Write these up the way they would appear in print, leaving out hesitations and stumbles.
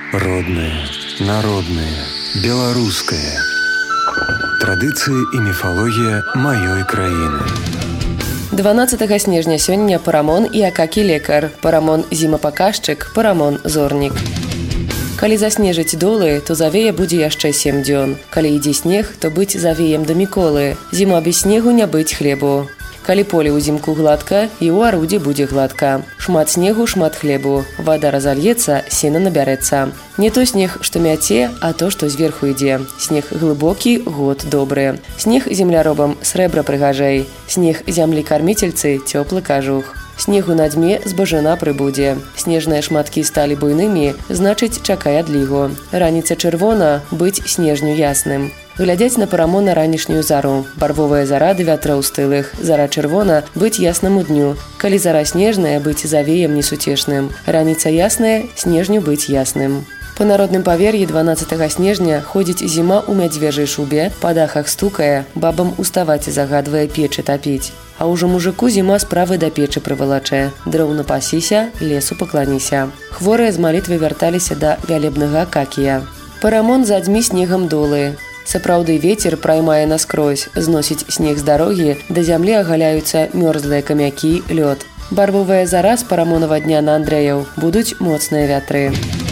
Родная, народная, беларуская. Традыцыі і міфалогія маёй краіны. 12 снежня сёння парамон і акакі лекар, парамон зімапаказчык, парамон зорнік. Калі заснежыць долы, то завея будзе яшчэ 7 дзён. Калі ідзе снег, то быць завеем да Міколы. Зіма без снегу не быць хлебу. Калі поле ўзімку гладка, і ў арудзе будзе гладка. Шмат снегу, шмат хлебу. Вада разальецца, сена набярэцца. Не то снег, што мяце, а то, што зверху ідзе. Снег глыбокі, год добры. Снег земляробам срэбра прыгажэй. Снег зямлі-карміцельцы цёплы кажух. Снегу на дме збажына прыбудзе. Снежныя шматкі сталі буйнымі, значыць, чакай адлігу. Раніца чырвона, быць снежню ясным. Глядзяць на парамон на ранішнюю зару. Барвовая зара да вятроў стылых. Зара чырвона, быць яснаму дню. Калі зара снежная, быць завеем несуцешным. Раніца ясная, снежню быць ясным. Па народным павер'і 12 снежня ходзіць зіма ў мядзвежай шубе, па дахах стукае, бабам уставаць і загадвае печы тапіць. А ўжо мужыку зіма справы да печы прывалачэ. Дроў напасіся, лесу пакланіся. Хворыя з малітвы вярталіся да вялебнага акакія. Парамон задзьмі снегам долы. Сапраўды вецер праймае наскрозь, зносіць снег з дарогі, да зямлі агаляюцца мёрзлыя камякі, лёд. Барвовая зара з парамонава дня на Андрэяў будуць моцныя вятры.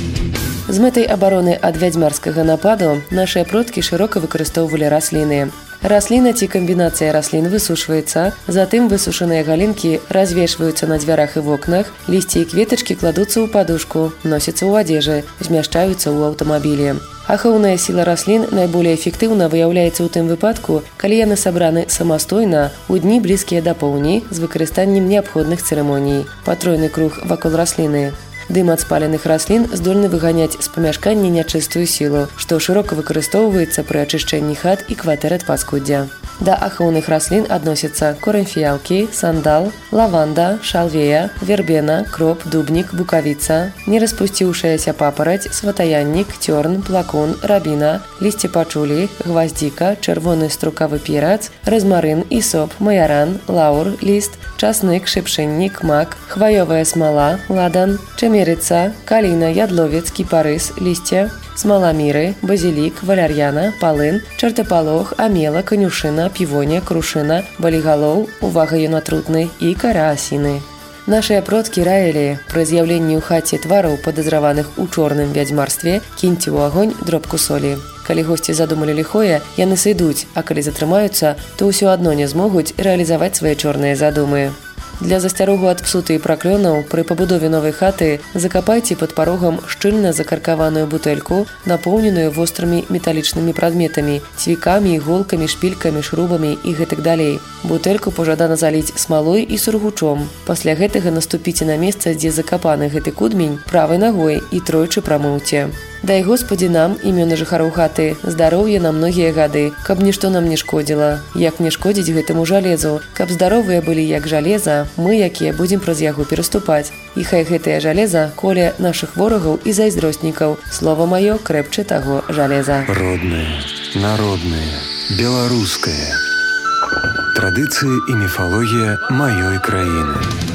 З мэтай абароны ад вядзьмарскага нападу нашыя продкі шырока выкарыстоўвалі расліны. Расліна ці камбінацыя раслін высушваецца, затым высушаныя галінкі развешваюцца на дзвярах і вокнах, лісце і кветачкі кладуцца ў падушку, носяцца ў адзежы, змяшчаюцца ў аўтамабілі. Ахоўная сіла раслін найболей эфектыўна выяўляецца ў тым выпадку, калі яны сабраны самастойна ў дні блізкія да поўні з выкарыстаннем неабходных цырымоній. Патройны круг вакол расліны. Дым ад спаленых раслін здольны выганяць з памяшкання нячыстую сілу, што шырока выкарыстоўваецца пры ачышчэнні хат і кватэр ад паскуддзя. Да ахоўных раслін адносяцца корань фіялкі, сандал, лаванда, шалвея, вербена, кроп, дубнік, букавіца, нераспусціўшаяся папараць, сватаяннік, цёрн, плакун, рабіна, лісце пачулі, гваздзіка, чырвоны струкавы перац, размарын, ісоп, маяран, лаўр, ліст, часнык, шыпшыннік, мак, хваёвая смала, ладан, чэмерыца, каліна, ядловец, кіпарыс, лісце, смала міры, базілік, валяр'яна, палын, чартапалох, амела, канюшына, півоня, крушына, балігалоў, увага ён атрутны і кара асіны. Нашыя продкі раілі пры з'яўленні ў хаце твараў, падазраваных у чорным вядзьмарстве, кіньце ў агонь дробку солі. Калі госці задумалі ліхое, яны сыйдуць, а калі затрымаюцца, то ўсё адно не змогуць рэалізаваць свае чорныя задумы. Для засцярогу ад псуты і праклёнаў пры пабудове новай хаты закапайце пад парогам шчыльна закаркаваную бутэльку, напоўненую вострымі металічнымі прадметамі, цвікамі, іголкамі, шпількамі, шрубамі і гэтак далей. Бутэльку пажадана заліць смалой і сургучом. Пасля гэтага наступіце на месца, дзе закапаны гэты кудмень, правай нагой і тройчы прамыўце. Дай Господі нам, імёны жыхароў хаты, здароўя на многія гады, каб нішто нам не шкодзіла. Як не шкодзіць гэтаму жалезу, каб здаровыя былі як жалеза, мы, якія будзем праз яго пераступаць. І хай гэтае жалеза коле нашых ворагаў і зайздроснікаў. Слова маё крэпчэ таго жалеза. Родная, народная, беларуская. Традыцыі і міфалогія маёй краіны.